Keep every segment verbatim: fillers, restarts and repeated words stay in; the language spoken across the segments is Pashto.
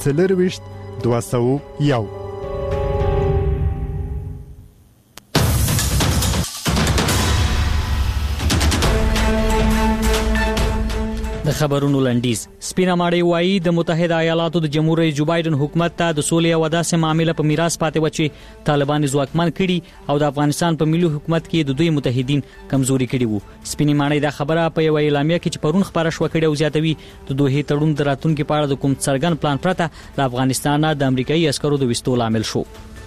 څلور ویشت دوه سوه یو. د خبرونو لنډیز. سپینه ماړی وایي د متحده ایالاتو د جمهور رئیس جو بایدن حکومت ته د سولې او داسې معاملې په میراث پاتې و چې طالبان ځواکمن کړي او د افغانستان په ملي حکومت کې د دوی متحدین کمزوري کړي وو. سپینه ماړی دا خبره په یو اعلامیه کې چې پرون خبره شو کړي او زیاتوي د دوه تړون د راتلونکو په اړه د کوم څرګند پلان پرته د افغانستان د امریکایي عسکرو د وستو لامل شو.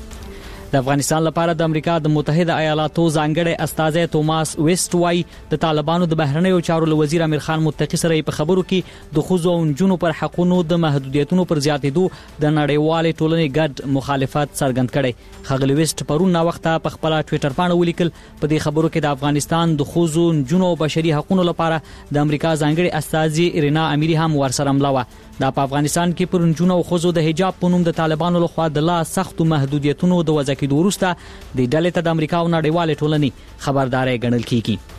د افغانستان لپاره د امریکا د متحده ایالاتو ځانګړي استاذ توماس ویسټ وايي د طالبانو د بهرنیو چارو له وزیر امیر خان متقی سره په خبرو کې د خوځو او نجونو پر حقوقو د محدودیتونو پر زیاتېدو د نړیوالې ټولنې ګډ مخالفت څرګند کړي. ښاغلي ویسټ پرون نا وخته په خپل ټوئیټر باندې ولیکل په دې خبرو کې د افغانستان د خوځو نجونو او بشري حقوقو لپاره د امریکا ځانګړي استاذ رینا امیری هم ورسره ملوه. دا په افغانستان کې پر نجونو او خوځو د حجاب په نوم د طالبانو لخوا د لا سختو محدودیتونو د وضع کېدو وروسته د ډلې ته د امریکا او نړیوالې ټولنې خبرداري ګڼل کیږي.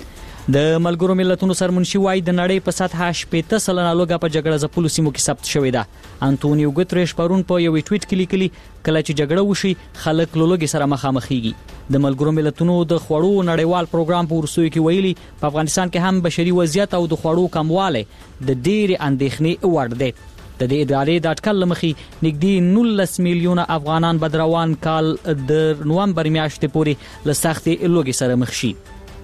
د ملګرو ملتونو سرمنشي وايي د نړۍ په سطحه شپږ سلنه لوګه په جګړه ځپلو سیمو کې ثبت شوې ده. انټونیو ګوتریش پرون په یو ټویټ کې لیکلي کله چې جګړه وشي خلک لوګي سره مخامخېږي. د ملګرو ملتونو د خوړو نړیوال پروګرام په ورسوي کې ویلي په افغانستان کې هم بشري وضعیت او د خوړو کمواله د ډېر اندېښنې وړ دی. د دې ادارې د اټکل لمخې نږدې نولس میلیونه افغانان بدروان کال د نومبر میاشتې پورې له سختې لوګي سره مخ شي.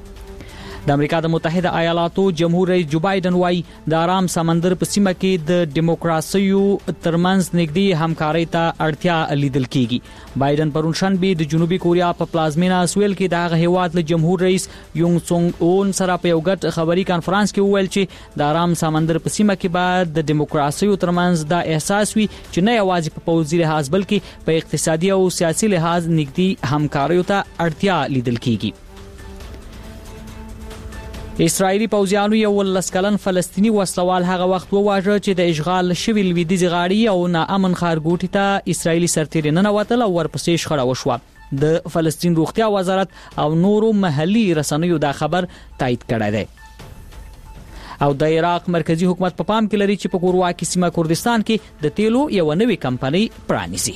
د امریکا د متحده ایالاتو جمهور رئیس جو بایدن وايي د آرام سمندر په سیمه کې د دیموکراسیو ترمنځ نږدې همکارۍ ته اړتیا لیدل کیږي. بایدن پرون شنبه د جنوبي کوریا په پلازمینه سویل کې د هغه هیواد له جمهور رئیس یونګ سونګ اون سره په یو ګډ خبري کانفرنس کې وویل چې د آرام سمندر په سیمه کې بعد د دیموکراسیو ترمنځ دا احساس وي چې نه یوازې په پوځي لحاظ بلکې په اقتصادي او سیاسي لحاظ نږدې همکاریو ته اړتیا لیدل کیږي. اسرائیلی پوځیانو یو ولسکلن فلسطینی وسلوال هغه وخت وواژه چې د اشغال شوی لویدیځ غاړي او ناامن ښارګوټي ته اسرائیلی سرتیري ننوتل او ورپسې شخړه وشوه. د فلسطین روغتیا وزارت او نورو محلي رسنیو دا خبر تایید کړی دی. او د عراق مرکزی حکومت په پام کې لري چې په کورواکي سیمه کردستان کې د تیلو یو نوې کمپنۍ پرانیزي.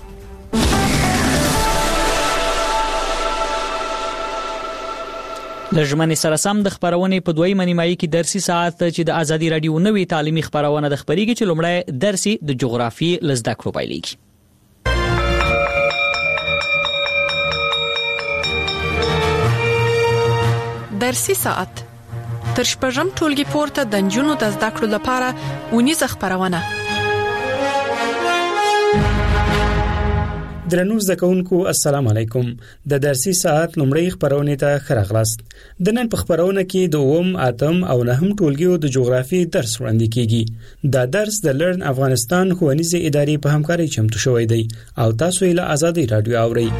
لژمنې سره سم د خبرونې په دویمه نیمایي کې درسي ساعت چې د ازادي رادیو نوې تعلیمي خبرونه د خبريږي چې لومړی درسي د جغرافي لزده کړو پایلېږي. درسي ساعت تر شپږم ټولګي پورته د نجونو د زده کړو لپاره ونیزه خبرونه. درنو زده کوونکو السلام علیکم. د درسي ساعت لومړی خبرونه ته خراغلاست. د نن په خبرونه کې د اوم اتم او نهم ټولګیو د جغرافي درس وړاندې کیږي. دا درس د لرن افغانستان ښوونیزه ادارې په همکارۍ چمتو شوی دی او تاسو یې له آزادي رادیو اورئ.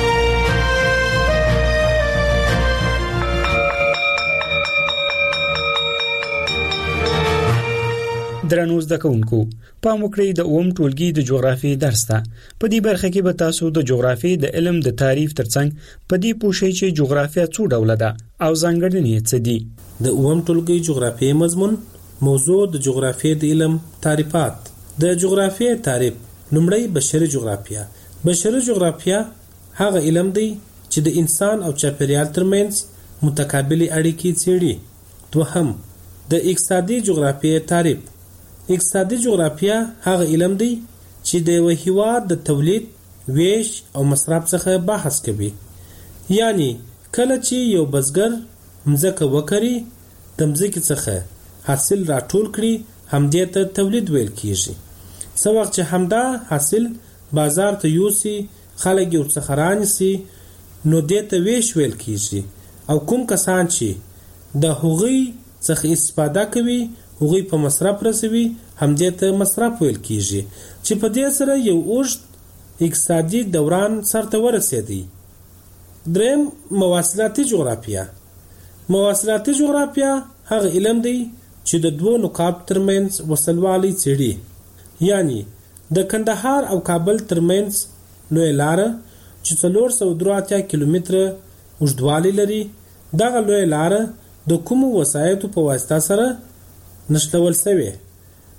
درنو زده کوونکو پام وکړئ د اوم ټولګي د جغرافي درس ته. په دې برخه کې به تاسو د جغرافي د علم د تعریف ترڅنګ په دې پوښی چې جغرافیا څو ډول ده او ځانګړنې څه دي. د اوم ټولګي جغرافي مضمون موضوع د جغرافي د علم تعریفات. د جغرافي تعریف لومړی بشري جغرافیا. بشري جغرافیا هغه علم دی چې د انسان او چاپیریال ترمنځ متقابل اړیکې څېړي. دوهم د اقتصادي جغرافي تعریف. اقتصادي جغرافیا هغه علم دی چې د یو هیواد د تولید، ویش او مصرف څخه بحث کوي. یعنی کله چې یو بزګر مځکه وکري د مځکې څخه حاصل راټول کړي همدې ته تولید ویل کیږي. څو وخت چې همدا حاصل بازار ته یوسي خلک یې ورڅخه رانیسي نو دې ته ویش ویل کیږي. او کوم کسان چې د هغوی څخه استفاده کوي هغوی په مصرف رسوي همدې ته مصرف ویل کیږي چې په دې سره یو اوږد اقتصادي دوران سرته ورسېدی. دریم مواصلاتي جغرافیا. مواصلاتي جغرافیا هغه علم دی چې د دوه نقاط ترمنځ وصلوالی څېړي. یعنی د کندهار او کابل ترمنځ لوی لار چې څلور سوه درې اتیا کیلومتره اوږدوالی لري دغه لوی لار د کومو وسایطو په واسطه سره نښلول شوی.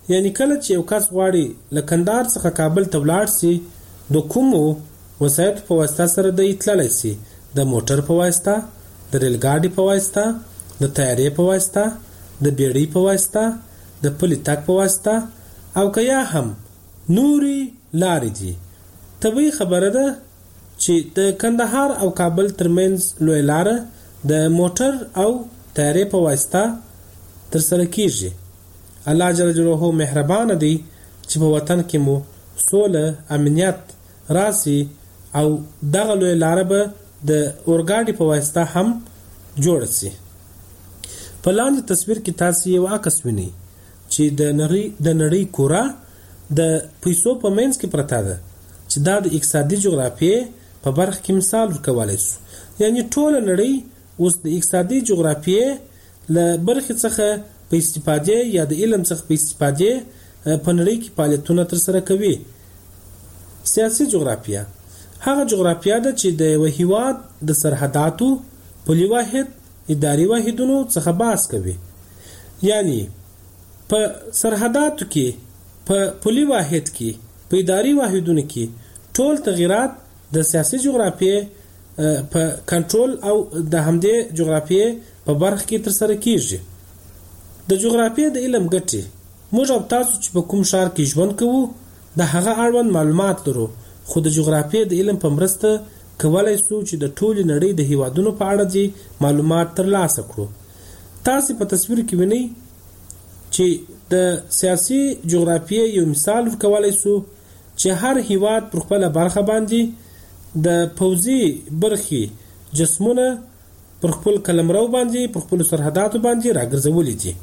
یعنی کله چې یو کس غواړي له کندهار څخه کابل ته ولاړ شي د کومو وسایطو په واسطه سره د تللی شي؟ د موټر په واسطه، د ریل ګاډي په واسطه، د طیارې په واسطه، د بیړۍ په واسطه، د پلي تګ په واسطه، او که یا هم نوري لارې دي. طبیعي خبره ده چې د کندهار او کابل ترمنځ لوی لاره د موټر او طیارې په واسطه تر سره کیږي. الله جل جلاله مهربان دی چې په وطن کې مو سوله امنیت راسي او دغه لوی لاره به د اورګاډي په واسطه هم جوړ شي. په لاندې تصویر کې تاسو یو عکس وینئ چې د نړۍ د نړۍ کورا د پیسو په منځ کې پرته ده چې دا د اقتصادي جغرافیې په برخه کې مثال ورکولای شو. یعنی ټول نړۍ اوس د اقتصادي جغرافیې له برخې څخه په استفادې یا د علم څخه په استفادې په نړۍ کې فعالیتونه تر سره کوي. سیاسي جغرافیه هغه جغرافیه ده چې د یو هیواد د سرحداتو، پولي واحد، اداري واحدونو څخه بحث کوي. یعنی په سرحداتو کې، په پولي واحد کې، په اداري واحدونو کې ټول تغیرات د سیاسي جغرافیې په کنټرول او د همدې جغرافیې په برخه کې تر سره کیږي. د جغرافیې د علم ګټې موږ او تاسو چې په کوم ښار کې ژوند کوو د هغه اړوند معلومات لرو، خو د جغرافیې د علم په مرسته کولای شو چې د ټولې نړۍ د هیوادونو په اړه دي معلومات ترلاسه کړو. تاسو په تصویر کې وینئ چې د سیاسي جغرافیې یو مثال ورکولای شو چې هر هیواد پر خپل برخه باندې د پوځي برخې جسمونه پر خپل قلمرو باندې پر خپل سرحداتو باندې راګرځولي دي.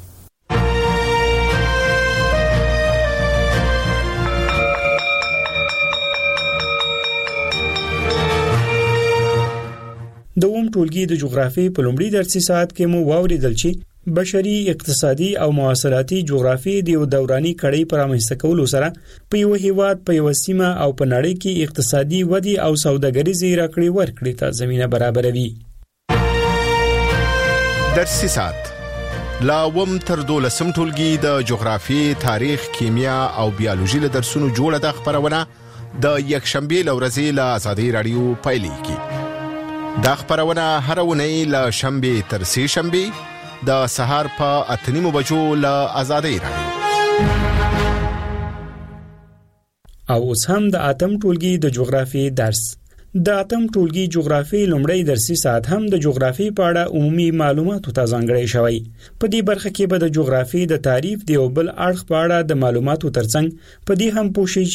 د اوم ټولګي د جغرافیې په لومړي درسي ساعت کې مو واوریدل چې بشري، اقتصادي او مواصلاتي جغرافیې د یو دوراني کړۍ پر رامنځته کولو سره په یو هیواد، په یو سیمه او په نړۍ کې اقتصادي ودې او سوداګریزي راکړې ورکړې ته زمينه برابروي. درسي ساعت لا وم تر دولسم ټولګي د جغرافیې، تاریخ، کیمیا او بیولوژي له درسونو جوړه د خبرونه د یکشنبه لورځي له آزادۍ رادیو پایلیږي. دا خبرونه هر ونی له شنبه تر سه شنبه د سهار په اته نیمو بجو له آزادۍ رادیو. او اوس هم د اتم ټولګي د جغرافیې درس. د اتم ټولګي جغرافیې لومړی درسي ساعت هم د جغرافیې په اړه عمومي معلوماتو ته ځانګړی شوی. په دې برخه کې به د جغرافیې د تعریف د یو بل اړخ په اړه د معلوماتو ترڅنګ په دې هم پوښتنه